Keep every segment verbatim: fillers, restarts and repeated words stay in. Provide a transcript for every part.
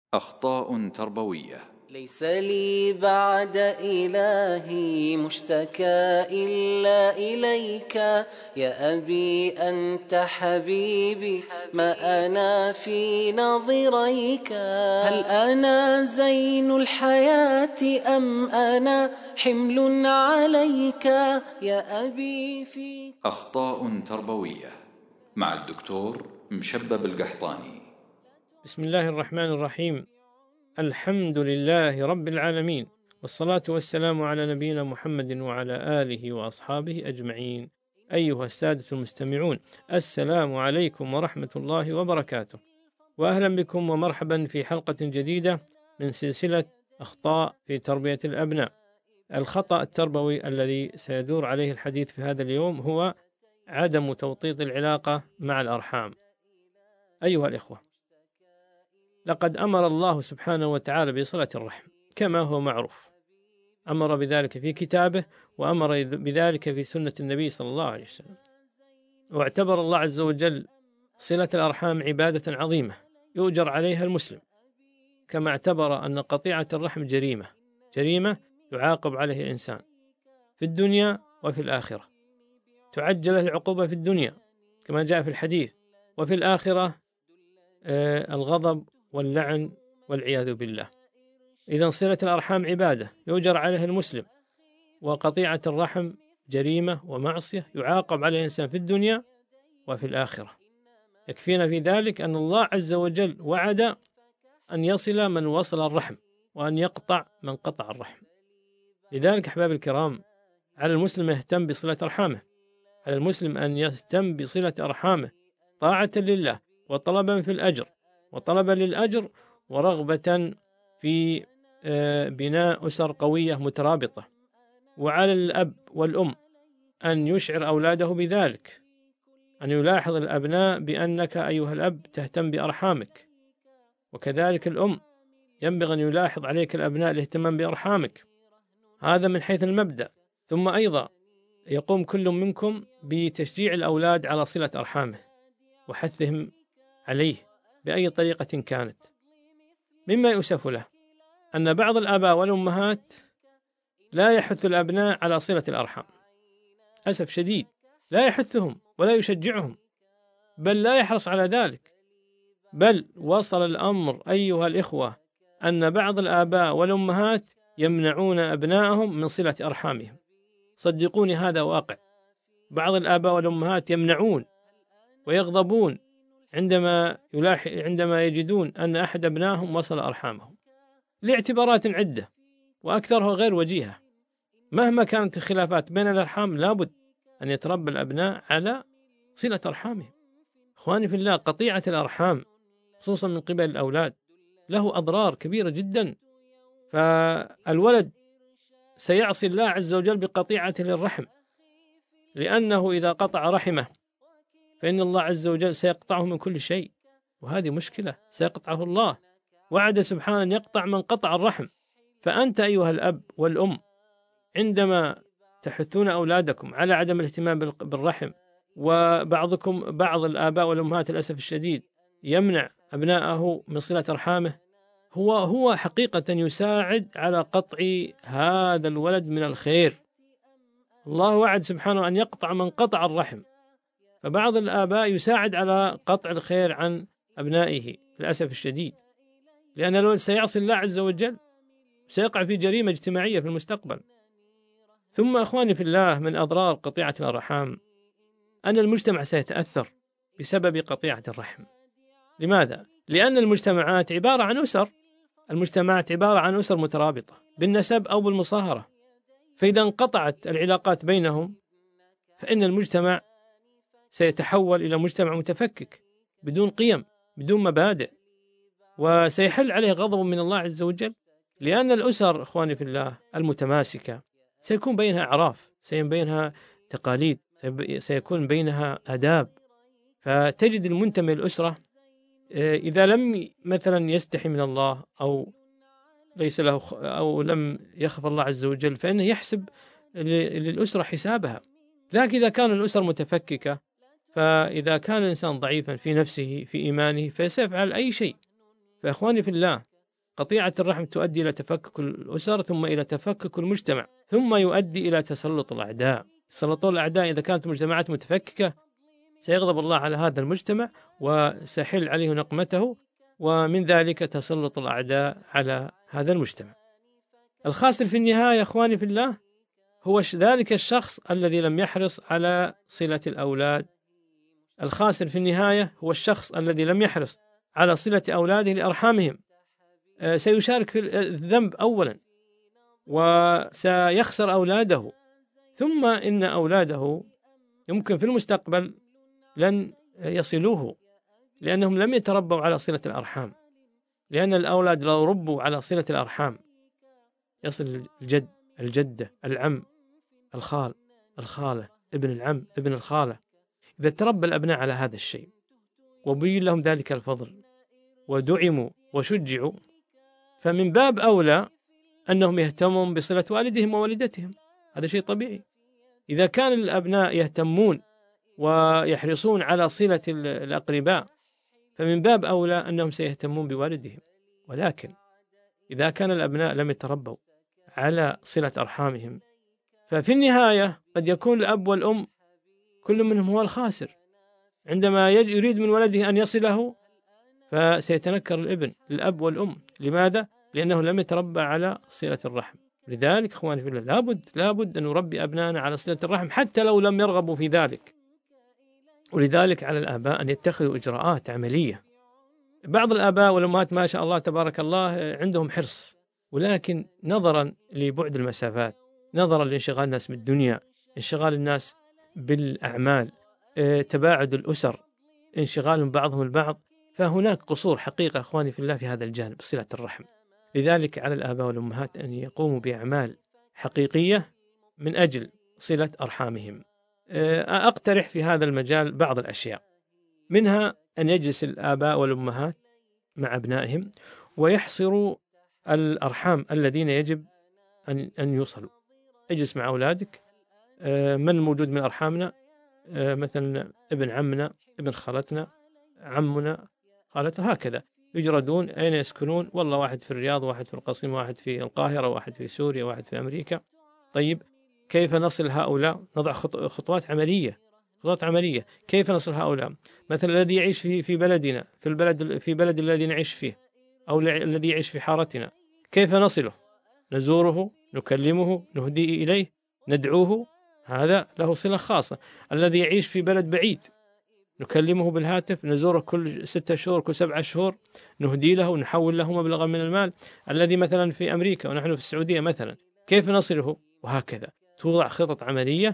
أخطاء تربوية. ليس لي بعد إلهي مشتكى إلا إليك، يا أبي أنت حبيبي ما أنا في نظريك. هل أنا زين الحياة أم أنا حمل عليك يا أبي في أخطاء تربوية مع الدكتور مشبب القحطاني. بسم الله الرحمن الرحيم. الحمد لله رب العالمين، والصلاة والسلام على نبينا محمد وعلى آله وأصحابه أجمعين. أيها السادة المستمعون، السلام عليكم ورحمة الله وبركاته، وأهلا بكم ومرحبا في حلقة جديدة من سلسلة أخطاء في تربية الأبناء. الخطأ التربوي الذي سيدور عليه الحديث في هذا اليوم هو عدم توطيد العلاقة مع الأرحام. أيها الإخوة، لقد أمر الله سبحانه وتعالى بصلة الرحم كما هو معروف، أمر بذلك في كتابه وأمر بذلك في سنة النبي صلى الله عليه وسلم، واعتبر الله عز وجل صلة الأرحام عبادة عظيمة يؤجر عليها المسلم، كما اعتبر أن قطيعة الرحم جريمة جريمة يعاقب عليه الإنسان في الدنيا وفي الآخرة، تعجل له العقوبة في الدنيا كما جاء في الحديث، وفي الآخرة آه الغضب واللعن والعياذ بالله. إذن صلة الأرحام عبادة يؤجر عليها المسلم، وقطيعة الرحم جريمة ومعصية يعاقب عليها الإنسان في الدنيا وفي الآخرة. يكفينا في ذلك أن الله عز وجل وعد أن يصل من وصل الرحم وأن يقطع من قطع الرحم. لذلك أحباب الكرام، على المسلم يهتم بصلة أرحامه، على المسلم أن يهتم بصلة أرحامه طاعة لله وطلبا في الأجر وطلبا للأجر ورغبة في بناء أسر قوية مترابطة. وعلى الأب والأم أن يشعر أولاده بذلك، أن يلاحظ الأبناء بأنك أيها الأب تهتم بأرحامك، وكذلك الأم ينبغي أن يلاحظ عليك الأبناء الاهتمام بأرحامك. هذا من حيث المبدأ. ثم أيضا يقوم كل منكم بتشجيع الأولاد على صلة أرحامه وحثهم عليه بأي طريقة كانت. مما يؤسف له أن بعض الآباء والأمهات لا يحث الأبناء على صلة الأرحام، أسف شديد، لا يحثهم ولا يشجعهم، بل لا يحرص على ذلك. بل وصل الأمر أيها الإخوة أن بعض الآباء والأمهات يمنعون أبنائهم من صلة أرحامهم. صدقوني هذا واقع. بعض الآباء والأمهات يمنعون ويغضبون عندما يلاح... عندما يجدون أن أحد أبنائهم وصل أرحامهم لاعتبارات عدة وأكثرها غير وجيهة. مهما كانت الخلافات بين الأرحام لابد أن يتربى الأبناء على صلة أرحامهم. إخواني في الله، قطيعة الأرحام خصوصا من قبل الأولاد له أضرار كبيرة جدا. فالولد سيعصي الله عز وجل بقطيعته للرحم، لأنه إذا قطع رحمه فإن الله عز وجل سيقطعه من كل شيء، وهذه مشكلة سيقطعه الله. وعد سبحانه أن يقطع من قطع الرحم. فأنت أيها الأب والأم عندما تحثون أولادكم على عدم الاهتمام بالرحم، وبعضكم بعض الآباء والأمهات للأسف الشديد يمنع أبنائه من صلة أرحامه، هو هو حقيقة يساعد على قطع هذا الولد من الخير. الله وعد سبحانه أن يقطع من قطع الرحم، فبعض الآباء يساعد على قطع الخير عن أبنائه للأسف الشديد، لأن الولد سيعصي الله عز وجل، سيقع في جريمة اجتماعية في المستقبل. ثم أخواني في الله، من أضرار قطيعة الأرحام أن المجتمع سيتأثر بسبب قطيعة الرحم. لماذا؟ لأن المجتمعات عبارة عن أسر، المجتمعات عبارة عن أسر مترابطة بالنسب أو بالمصاهرة، فإذا انقطعت العلاقات بينهم فإن المجتمع سيتحول إلى مجتمع متفكك بدون قيم بدون مبادئ، وسيحل عليه غضب من الله عز وجل. لأن الأسر إخواني في الله المتماسكة سيكون بينها أعراف، سيكون بينها تقاليد، سيكون بينها آداب. فتجد المنتمي للأسرة إذا لم مثلا يستحي من الله أو ليس له أو لم يخف الله عز وجل فإنه يحسب للأسرة حسابها. لكن إذا كان الأسر متفككة، فإذا كان الإنسان ضعيفا في نفسه في إيمانه فسيفعل أي شيء. فإخواني في الله، قطيعة الرحم تؤدي إلى تفكك الأسر، ثم إلى تفكك المجتمع، ثم يؤدي إلى تسلط الأعداء. يسلطون الأعداء إذا كانت المجتمعات متفككة، سيغضب الله على هذا المجتمع وسيحل عليه نقمته، ومن ذلك تسلط الأعداء على هذا المجتمع. الخاسر في النهاية أخواني في الله هو ذلك الشخص الذي لم يحرص على صلة الأولاد. الخاسر في النهاية هو الشخص الذي لم يحرص على صلة أولاده لأرحامهم. سيشارك في الذنب أولا، وسيخسر أولاده، ثم إن أولاده يمكن في المستقبل لن يصلوه، لأنهم لم يتربوا على صلة الأرحام. لأن الأولاد لو ربوا على صلة الأرحام يصل الجد، الجدة، العم، الخال، الخالة، ابن العم، ابن الخالة. إذا تربى الأبناء على هذا الشيء وبين لهم ذلك الفضل ودعموا وشجعوا، فمن باب أولى أنهم يهتمون بصلة والدهم ووالدتهم. هذا شيء طبيعي. إذا كان الأبناء يهتمون ويحرصون على صلة الأقرباء، فمن باب أولى أنهم سيهتمون بوالدهم. ولكن إذا كان الأبناء لم يتربوا على صلة أرحامهم، ففي النهاية قد يكون الأب والأم كل منهم هو الخاسر. عندما يريد من ولده أن يصله فسيتنكر الابن الأب والأم. لماذا؟ لأنه لم يتربى على صلة الرحم. لذلك إخواني في الله لابد لابد أن نربي أبنائنا على صلة الرحم حتى لو لم يرغبوا في ذلك. ولذلك على الآباء أن يتخذوا إجراءات عملية. بعض الآباء والأمهات ما شاء الله تبارك الله عندهم حرص، ولكن نظرا لبعد المسافات، نظرا لانشغال الناس بالدنيا، انشغال الناس بالأعمال، تباعد الأسر، انشغال بعضهم البعض، فهناك قصور حقيقة أخواني في الله في هذا الجانب صلة الرحم. لذلك على الآباء والأمهات أن يقوموا بأعمال حقيقية من أجل صلة أرحامهم. أقترح في هذا المجال بعض الأشياء، منها أن يجلس الآباء والأمهات مع أبنائهم ويحصروا الأرحام الذين يجب أن أن يوصلوا. اجلس مع أولادك، من الموجود من أرحامنا، مثلا ابن عمنا، ابن خالتنا، عمنا، خالته، هكذا يجردون أين يسكنون. والله واحد في الرياض، واحد في القصيم، واحد في القاهرة، واحد في سوريا، واحد في أمريكا. طيب كيف نصل هؤلاء؟ نضع خطوات عملية، خطوات عملية كيف نصل هؤلاء. مثلا الذي يعيش في في بلدنا، في البلد في بلد الذي نعيش فيه، أو الذي يعيش في حارتنا، كيف نصله؟ نزوره، نكلمه، نهدي إليه، ندعوه، هذا له صلة خاصة. الذي يعيش في بلد بعيد نكلمه بالهاتف، نزوره كل ستة شهور، كل سبعة شهور، نهدي له ونحول له مبلغا من المال. الذي مثلا في أمريكا ونحن في السعودية مثلا، كيف نصله؟ وهكذا توضع خطط عملية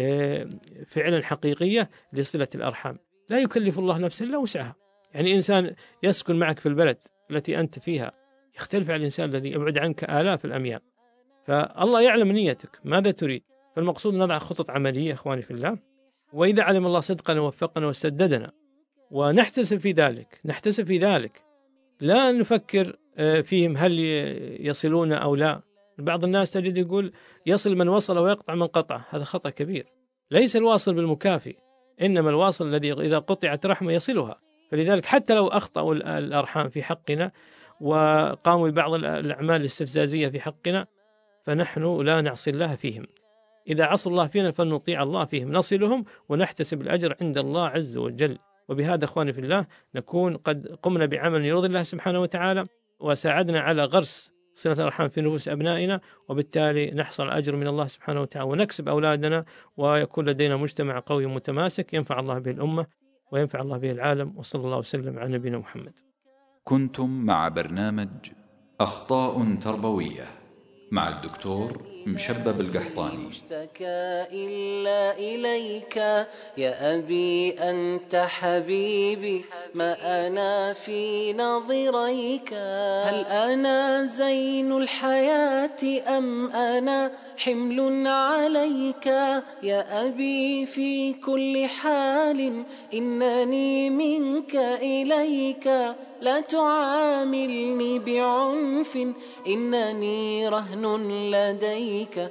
فعلا حقيقية لصلة الأرحام. لا يكلف الله نفسا إلا وسعها. يعني إنسان يسكن معك في البلد التي أنت فيها يختلف عن الإنسان الذي يبعد عنك آلاف الأميال. فالله يعلم نيتك ماذا تريد. فالمقصود نضع خطط عملية إخواني في الله، وإذا علم الله صدقنا ووفقنا وسددنا، ونحتسب في ذلك نحتسب في ذلك لا نفكر فيهم هل يصلون أو لا. بعض الناس تجد يقول يصل من وصل ويقطع من قطع. هذا خطأ كبير. ليس الواصل بالمكافئ، إنما الواصل الذي إذا قطعت رحمه يصلها. فلذلك حتى لو أخطأوا الأرحام في حقنا وقاموا ببعض الأعمال الاستفزازية في حقنا، فنحن لا نعصي الله فيهم. إذا عصوا الله فينا فلنطيع الله فيهم، نصلهم ونحتسب الأجر عند الله عز وجل. وبهذا أخواني في الله نكون قد قمنا بعمل يرضي الله سبحانه وتعالى، وساعدنا على غرس صلة الأرحام في نفوس أبنائنا، وبالتالي نحصل الأجر من الله سبحانه وتعالى ونكسب أولادنا، ويكون لدينا مجتمع قوي متماسك ينفع الله به الأمة وينفع الله به العالم. وصلى الله وسلم على نبينا محمد. كنتم مع برنامج أخطاء تربوية مع الدكتور مشبب القحطاني. مشتكى إلا إليك يا أبي أنت حبيبي، ما أنا في نظريك. هل أنا زين الحياة أم أنا حمل عليك؟ يا أبي في كل حال إنني منك إليك، لا تعاملني بعنف إنني رهن لديك.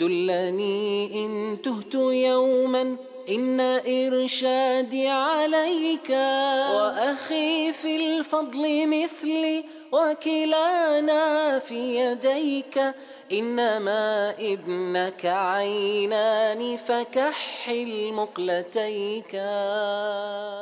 دلني إن تهت يوما إن إرشادي عليك. وأخي في الفضل مثلي وكلانا في يديك، إنما ابنك عينان فكحل مقلتيك.